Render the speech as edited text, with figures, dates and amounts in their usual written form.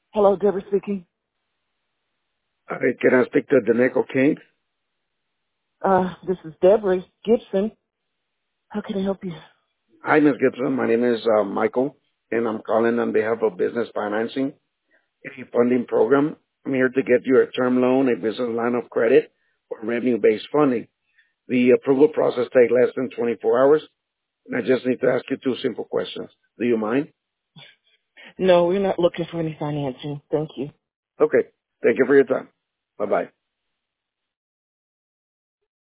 Hello, Deborah speaking. Can I speak to Daneco King? This is Deborah Gibson. How can I help you? Hi, Ms. Gibson. My name is Michael, and I'm calling on behalf of Business Financing, a funding program. I'm here to get you a term loan, a business line of credit, or revenue-based funding. The approval process takes less than 24 hours, and I just need to ask you two simple questions. Do you mind? No, we're not looking for any financing. Thank you. Okay. Thank you for your time. Bye-bye.